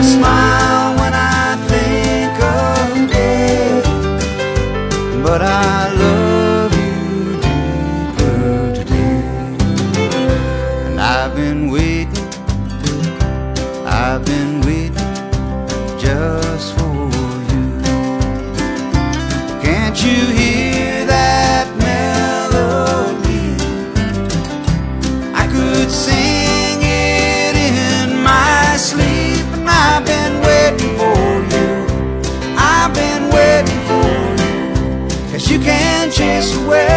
I smile when I think of death, but I love you deeper today. And I've been waiting just for you. Can't you hear that melody? I could sing it in my sleep. And I've been waiting for you. I've been waiting for you, 'cause you can't chase away